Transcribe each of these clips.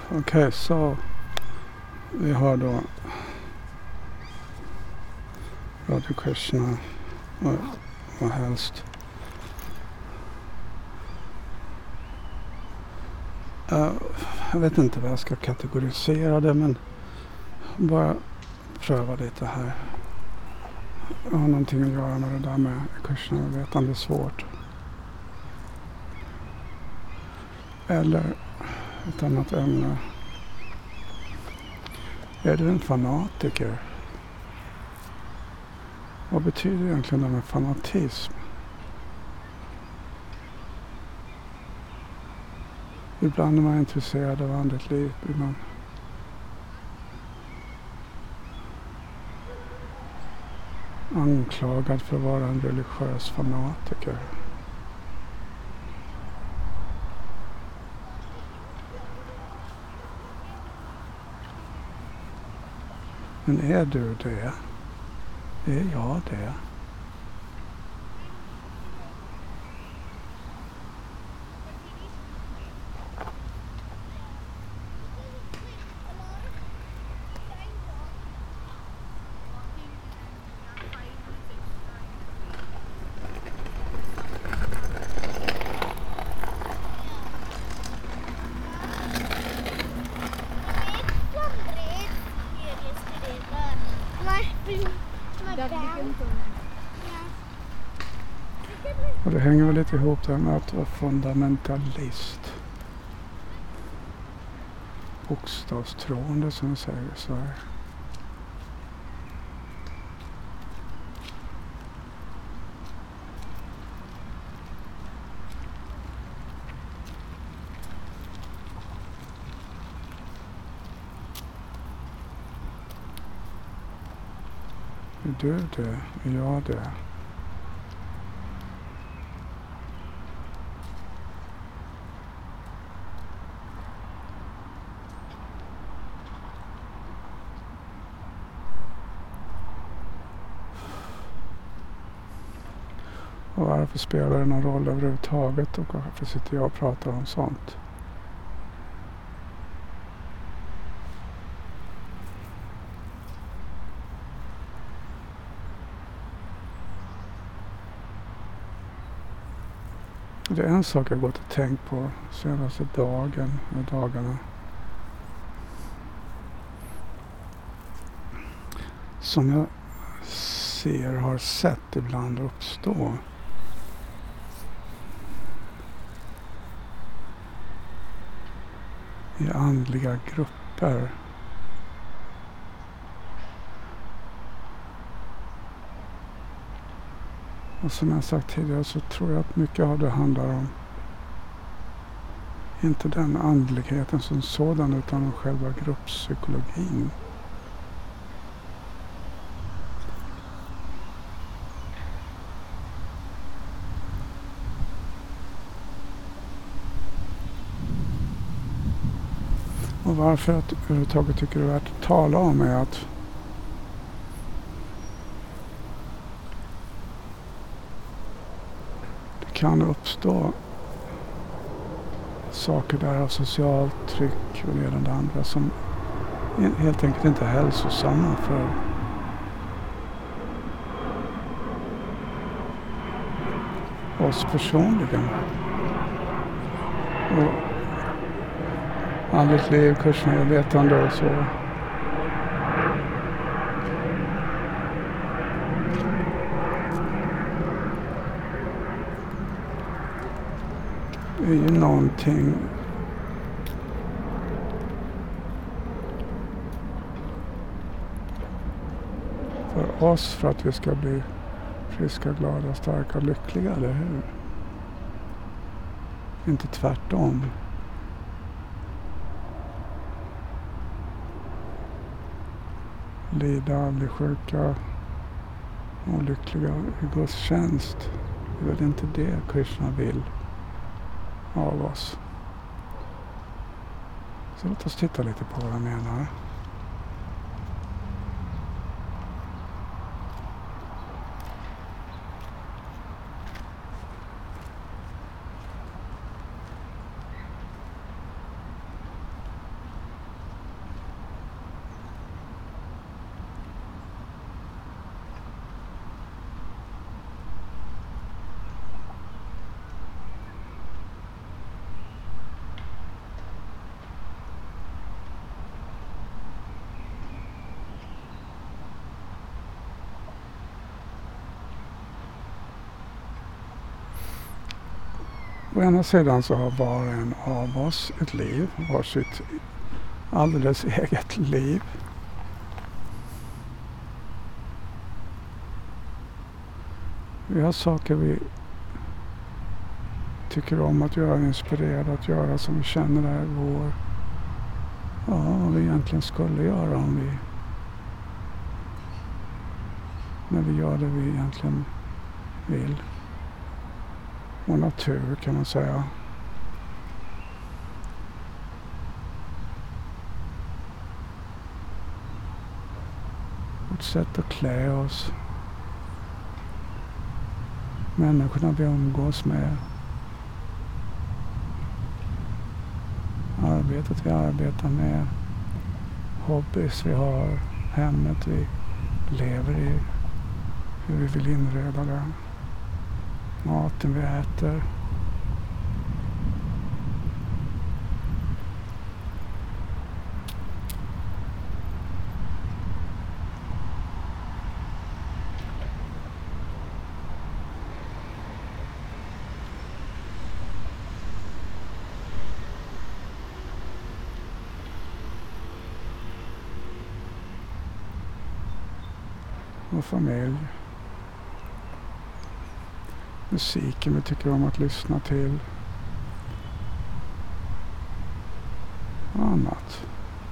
Okej, så vi har då Radha Krishna och helst jag vet inte vad jag ska kategorisera det, men bara pröva lite här. Jag har någonting att göra med det där med Krishna, jag vet att det är svårt. Eller ett annat ämne. Är du en fanatiker? Vad betyder egentligen det med fanatism? Ibland är man intresserad av andligt liv, ibland anklagad för att vara en religiös fanatiker. Men är du det? Är jag det? Och det hänger väl lite ihop det med att vara fundamentalist. Bokstavstroende som vi säger i Sverige. Är du det? Är jag det? Och varför spelar det någon roll överhuvudtaget och varför sitter jag och pratar om sånt? Det är en sak jag gått och tänkt på senaste dagarna. Som jag har sett ibland uppstå. I andliga grupper. Och som jag sagt tidigare så tror jag att mycket av det handlar om inte den andligheten som sådan utan om själva grupppsykologin. Och varför jag överhuvudtaget tycker det är värt att tala om är att det kan uppstå saker där av socialt tryck och det andra som helt enkelt inte är hälsosamma för oss personligen. Och andligt liv, kurserna, vetande och så. Det är ju någonting för oss för att vi ska bli friska, glada, starka och lyckliga, eller hur? Inte tvärtom. Lida, bli sjuka, olyckliga i Guds tjänst. Det är väl inte det Krishna vill av oss. Så låt oss titta lite på vad jag menar. Å ena sidan så har var och en av oss ett liv, var sitt alldeles eget liv. Vi har saker vi tycker om att göra, inspirerade att göra, som vi känner är vad vi egentligen skulle göra när vi gör det vi egentligen vill. Vår natur, kan man säga. Vårt sätt att klä oss. Människorna vi umgås med. Arbetet vi arbetar med. Hobbys vi har. Hemmet vi lever i. Hur vi vill inreda det. Maten vi äter. Och familj. Musiken vi tycker om att lyssna till. Och annat.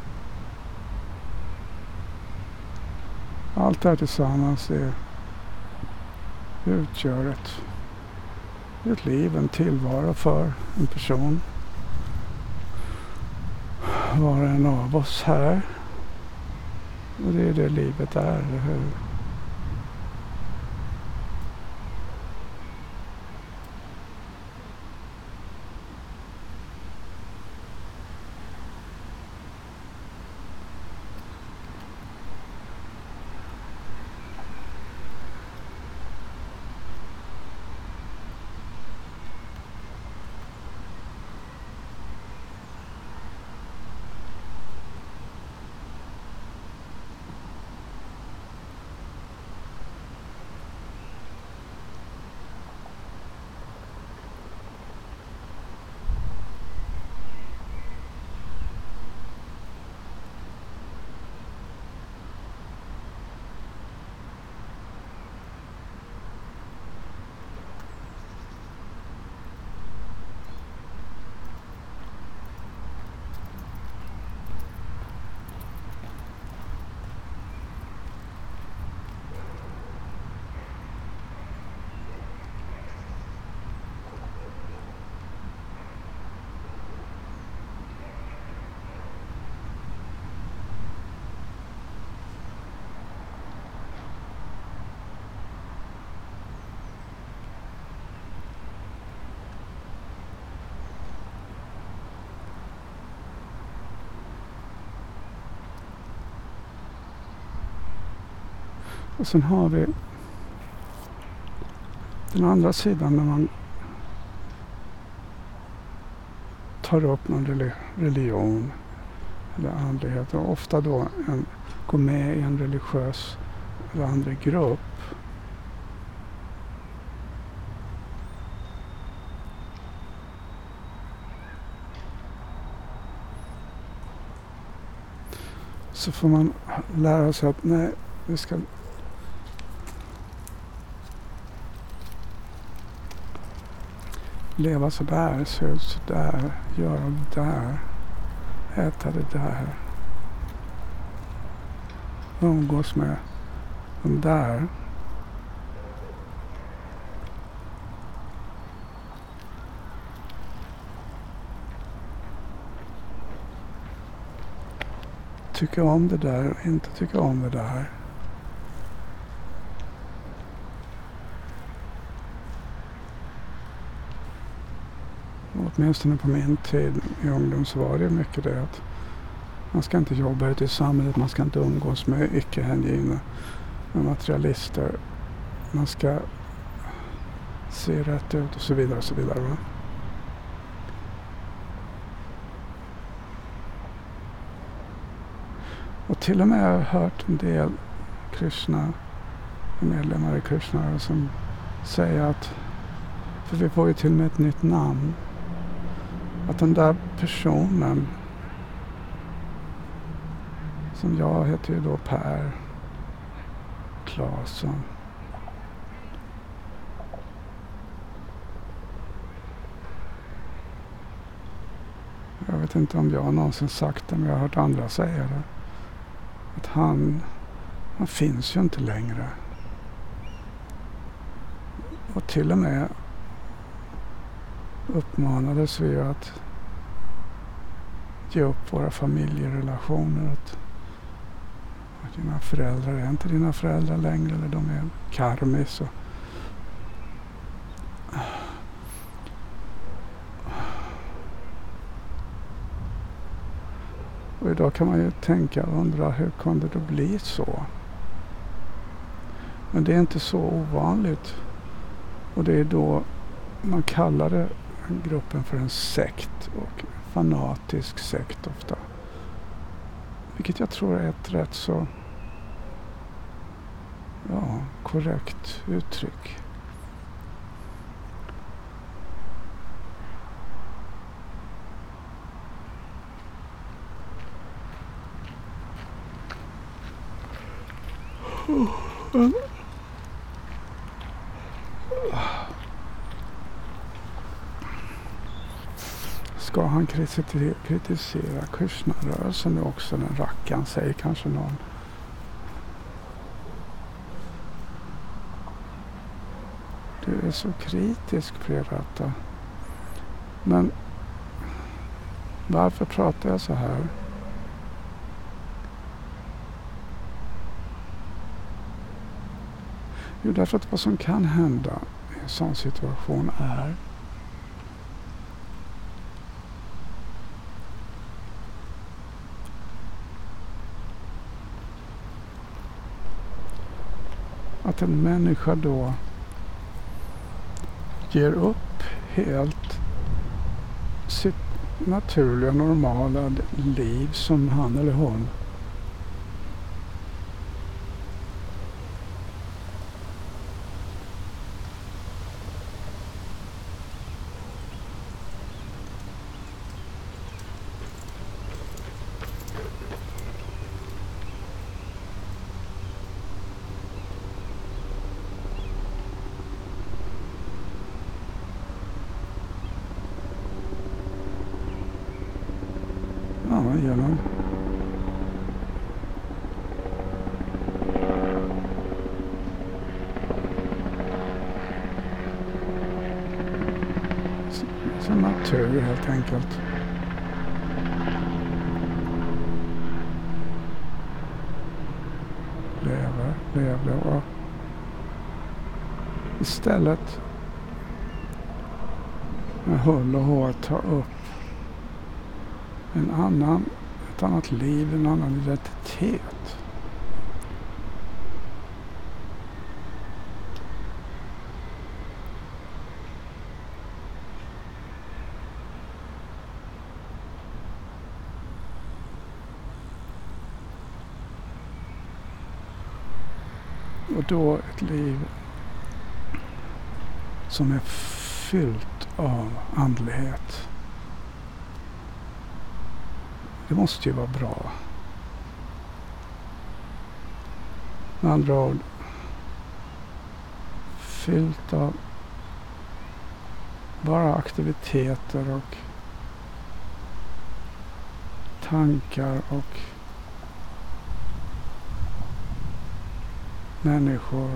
Allt det här tillsammans utgör ett liv, en tillvaro för en person. Var en av oss här. Och det är det livet är, eller hur? Och sen har vi den andra sidan när man tar upp någon religion eller andlighet, och ofta då går med i en religiös eller andra grupp. Så får man lära sig att nej, vi ska leva så där, se ut så där, göra det där, äta det där, umgås med de där. Tycka om det där och inte tycka om det där. Åtminstone på min tid i ungdom så var det mycket det att man ska inte jobba ute i samhället, man ska inte umgås med icke-hängivna, med materialister, man ska se rätt ut och så vidare och så vidare. Va? Och till och med har jag hört en del medlemmar i Krishna som säger att För vi får ju till och med ett nytt namn. Att den där personen, som jag heter ju då Per Claesson. Jag vet inte om jag någonsin sagt det, men jag har hört andra säga det. Att han finns ju inte längre. Och till och med uppmanades vi att ge upp våra familjerelationer. Att dina föräldrar är inte dina föräldrar längre, eller de är karmis. Och idag kan man ju tänka och undra, hur kunde det bli så? Men det är inte så ovanligt. Och det är då man kallar det gruppen för en sekt, och fanatisk sekt ofta. Vilket jag tror är ett rätt så korrekt uttryck. Ska han kritisera Krishna-rörelsen nu också, den rackan, säger kanske någon. Du är så kritisk, Prerata. Men varför pratar jag så här? Jo, därför att vad som kan hända i en sån situation är att en människa då ger upp helt sitt naturliga, normala liv som han eller hon genom sin natur helt enkelt. Lever och istället med hull och hår ta upp ett annat liv, en annan identitet. Och då ett liv som är fyllt av andlighet. Det måste ju vara bra. Med andra ord, fyllt av bara aktiviteter och tankar och människor,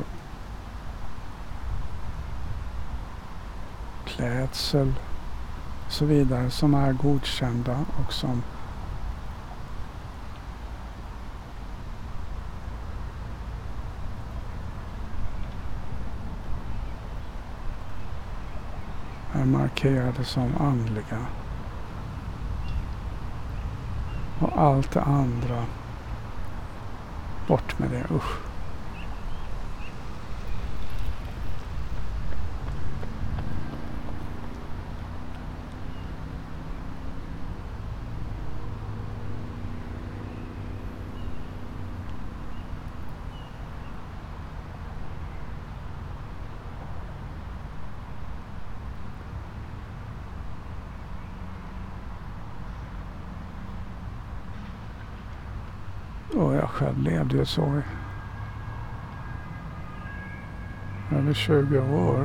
klädsel och så vidare som är godkända och som är markerade som andliga. Och allt det andra, bort med det, usch. Och jag själv levde ju så i över 20 år.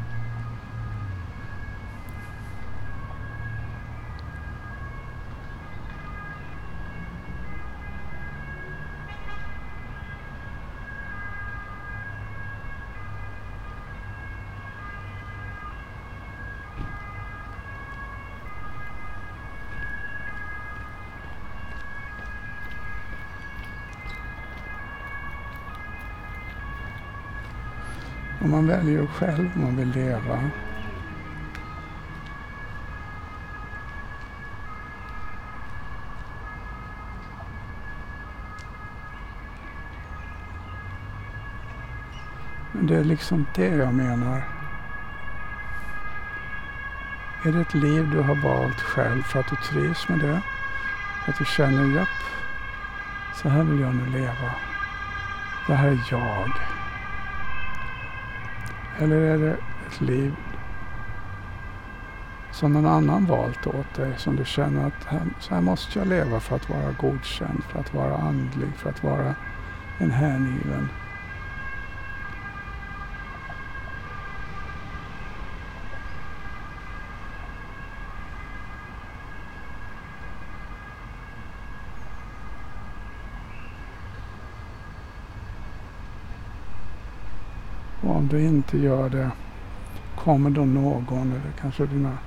Och man väljer ju själv om man vill leva. Men det är liksom det jag menar. Är det ett liv du har valt själv för att du trivs med det? För att du känner, japp, så här vill jag nu leva. Det här är jag. Eller är det ett liv som någon annan valt åt dig, som du känner att så här måste jag leva för att vara godkänd, för att vara andlig, för att vara en hängiven. Och om du inte gör det, kommer då någon, eller kanske dina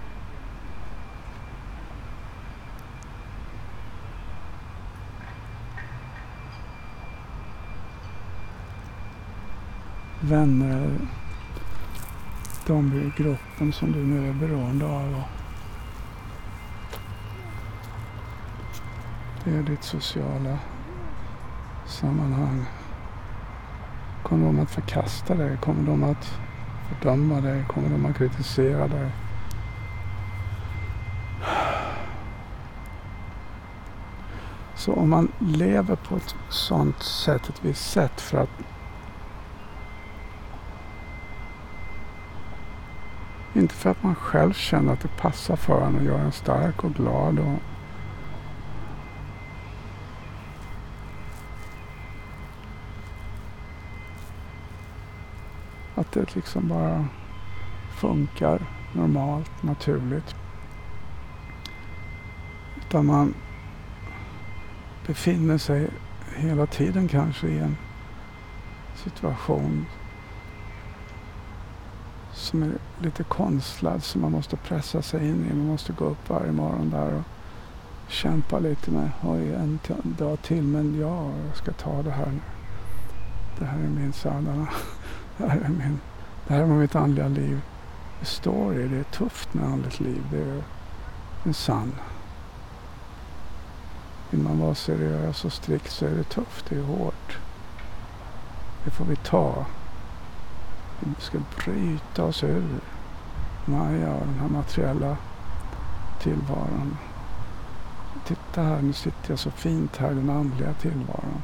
vänner, de i gruppen som du nu är beroende av. Och det är ditt sociala sammanhang. Kommer de att förkasta dig? Kommer de att fördöma dig? Kommer de att kritisera dig? Så om man lever på ett sånt sätt, ett visst sätt, för att inte för att man själv känner att det passar för en och gör en stark och glad och att det liksom bara funkar normalt, naturligt. Utan man befinner sig hela tiden kanske i en situation som är lite konstlad, som man måste pressa sig in i. Man måste gå upp varje morgon där och kämpa lite med. Oj, en dag till, men ja, jag ska ta det här nu. Det här är min sadana. Det här är vad mitt andliga liv består i. Det är tufft med andligt liv. Det är en sann. Vill man vara seriös och strikt så är det tufft. Det är hårt. Det får vi ta. Vi ska bryta oss ur Maja och den här materiella tillvaron. Titta här, nu sitter jag så fint här i den andliga tillvaron.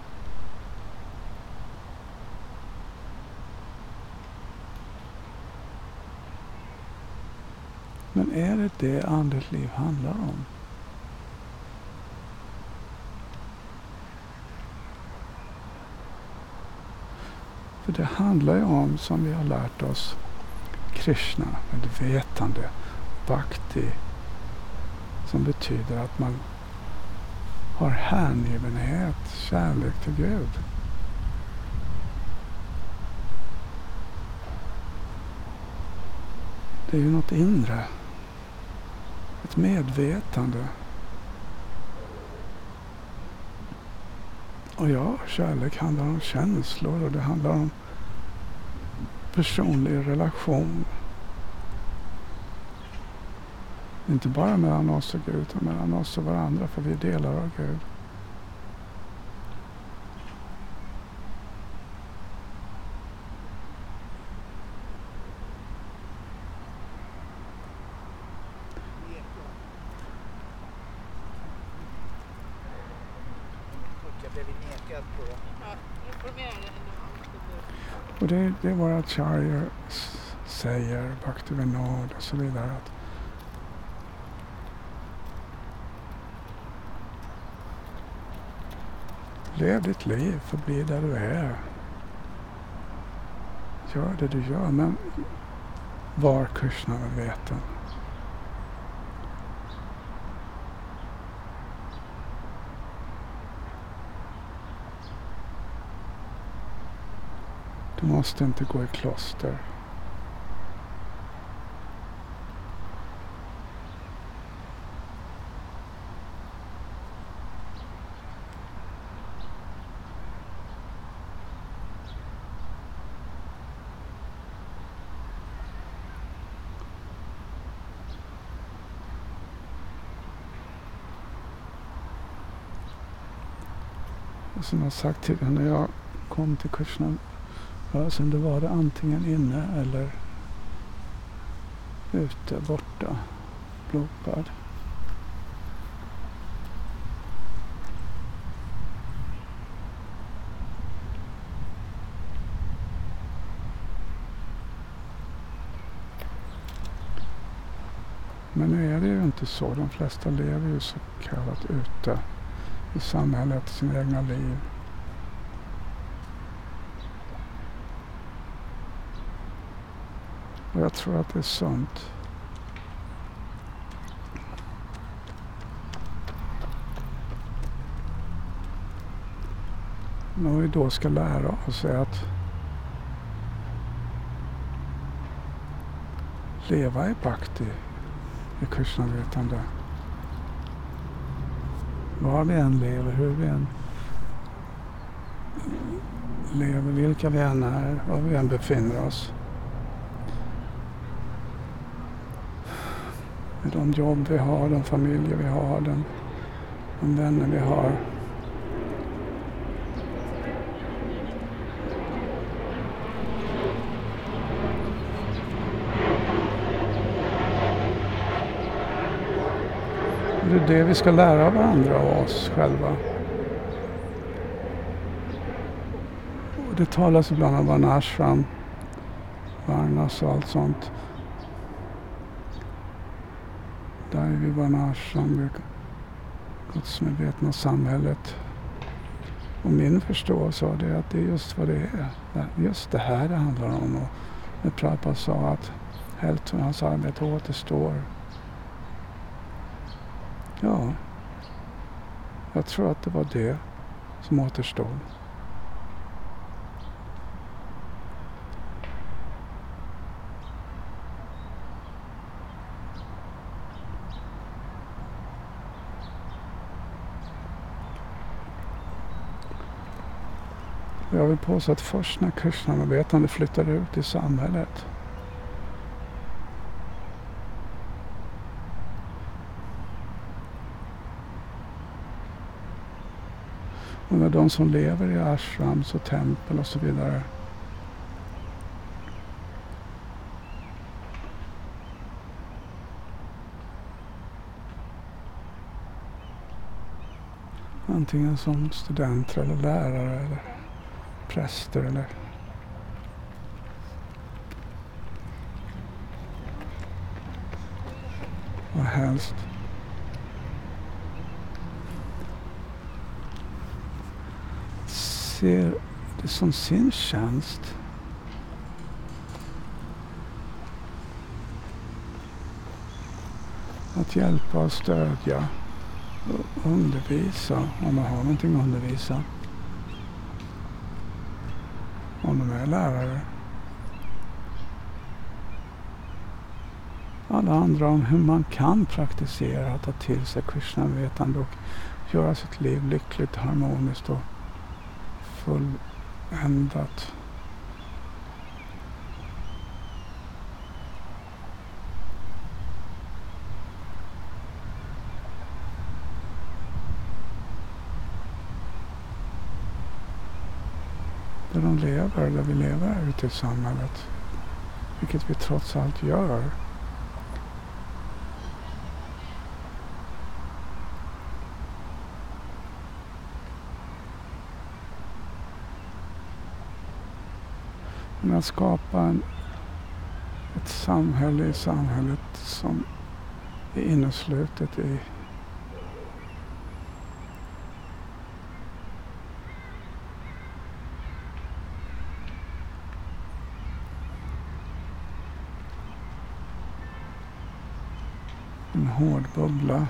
Men är det det andligt liv handlar om? För det handlar ju om, som vi har lärt oss, Krishna, medvetande, bhakti, som betyder att man har hängivenhet, kärlek till Gud. Det är ju något inre, ett medvetande. Och ja, kärlek handlar om känslor och det handlar om personlig relation. Inte bara mellan oss och Gud, utan mellan oss och varandra, för vi är delar av Gud. Och det är våra acharya säger, Bhaktivinoda och så vidare, att Lev ditt liv, förbli där du är. Gör det du gör, men var Krishna-medveten. Du måste inte gå i kloster. Som jag sagt tidigare, när jag kom till Krishna-rörelsen, då var det antingen inne eller ute, borta, blodbad. Men nu är det ju inte så. De flesta lever ju så kallat ute i samhället, sina egna liv. Och jag tror att det är sunt. När vi då ska lära oss att leva i bhakti, i Krishna-vetande. Var vi än lever, hur vi än lever, vilka vi än är, var vi än befinner oss. Med de jobb vi har, de familjer vi har, de vänner vi har. Det är det vi ska lära varandra och oss själva. Och det talas ibland om varnashram, varnas och allt sånt. Där är vi varnashram, gudsmedvetna samhället. Och min förståelse av det är att det är just vad det är. Just det här det handlar om. Och när Prabhupada sa att hälften av hans arbete återstår. Ja, jag tror att det var det som återstod. Jag vill påstå att först när Krishna-medvetande flyttade ut i samhället, och med de som lever i ashrams och tempel och så vidare, antingen som studenter eller lärare eller präster eller vad helst, ser det som sin tjänst att hjälpa och stödja och undervisa om man har någonting att undervisa. Om de är lärare. Alla andra om hur man kan praktisera att ta till sig Krishna-vetande och göra sitt liv lyckligt, harmoniskt och fulländat. Där de lever, där vi lever ute i samhället. Vilket vi trots allt gör. Men att skapa ett samhälle i samhället som är inneslutet i En hård bubbla.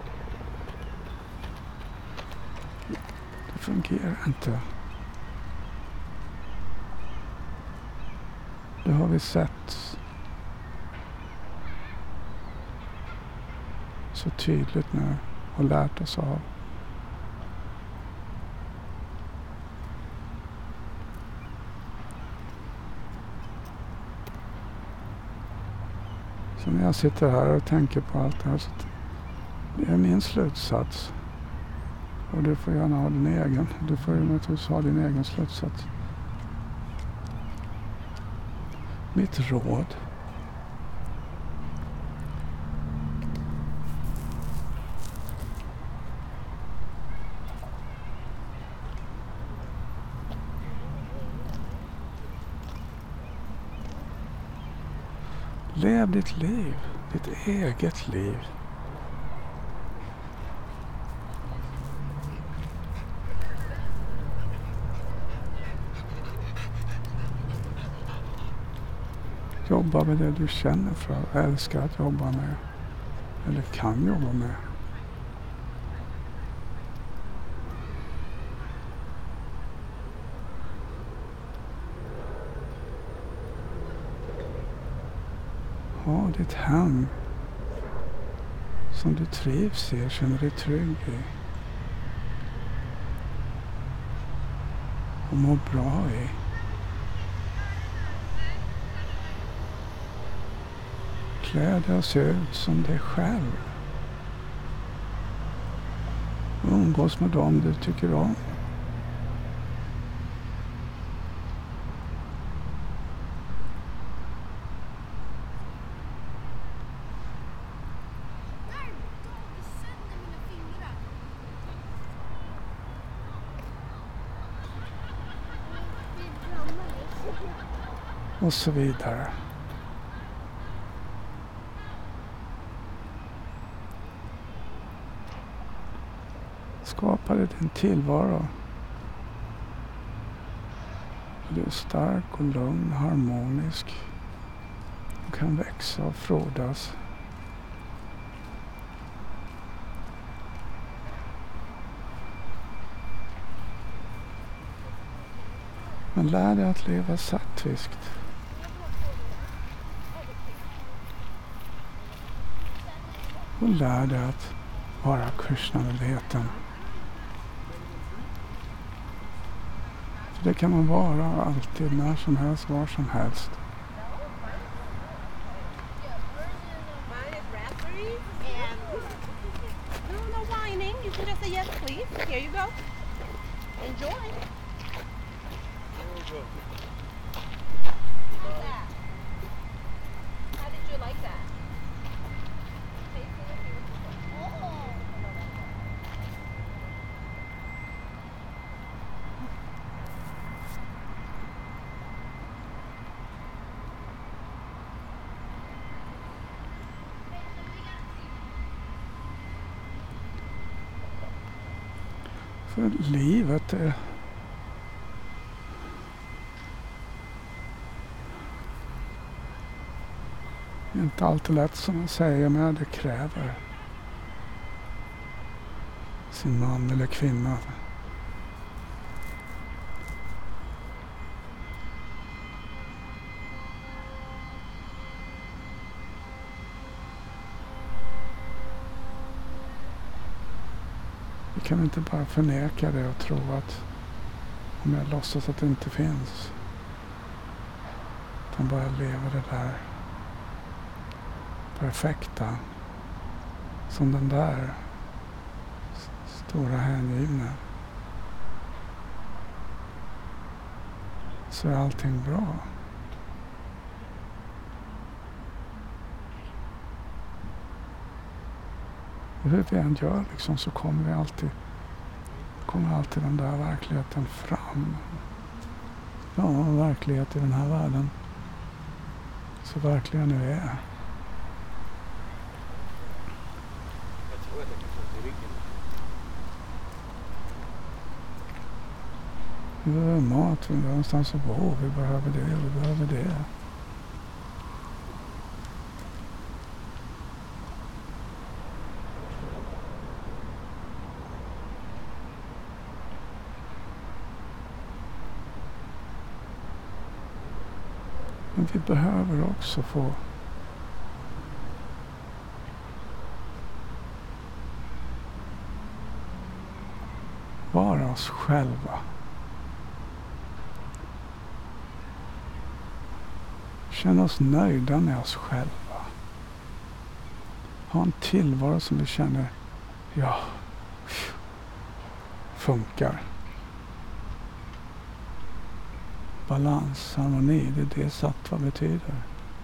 Det fungerar inte. Det har vi sett så tydligt nu och lärt oss av. Så när jag sitter här och tänker på allt det här, så det är min slutsats. Och du får gärna ha din egen. Du får ju naturligtvis ha din egen slutsats. Mitt råd. Lev ditt liv. Ditt eget liv. Jobba med det du känner för. Älskar att jobba med. Eller kan jobba med. Ha ditt hem som du trivs i, känner dig trygg i. Och mår bra i. Klä dig och se ut som dig själv. Umgås med dem du tycker om. Och så vidare. Skapa dig din tillvaro. Du är stark och lugn, harmonisk. Du kan växa och frodas. Men lär dig att leva sattviskt. Och lär dig att vara Krishna-medveten. För det kan man vara alltid, när som helst, var som helst. För livet är inte alltid lätt, som man säger, men det kräver sin man eller kvinna. Vi kan inte bara förneka det och tro att om jag låtsas att det inte finns, utan bara leva det där perfekta, som den där stora hängivna, så är allting bra. Och hur vi än gör liksom, så kommer alltid den där verkligheten fram. Ja, verklighet i den här världen. Så verkligen nu är. Vi behöver mat, vi behöver någonstans att bo, vi behöver det. Men vi behöver också få vara oss själva. Känna oss nöjda med oss själva. Ha en tillvaro som vi känner, ja, funkar. Balans, harmoni, det är det sattva betyder.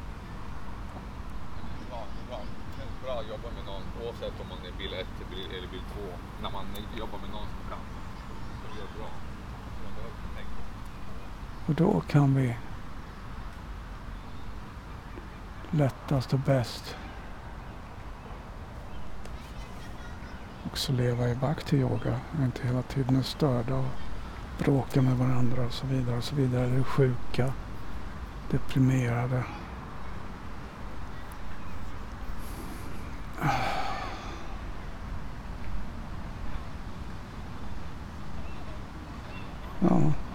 Bra att jobba med någon, oavsett om man är bil 1 eller bil 2. När man jobbar med någon som kan. Så det är bra. Och då kan vi lättast och bäst också leva i bhakti-yoga. Inte hela tiden är störda och bråka med varandra och så vidare och så vidare. Eller sjuka, deprimerade. Ja.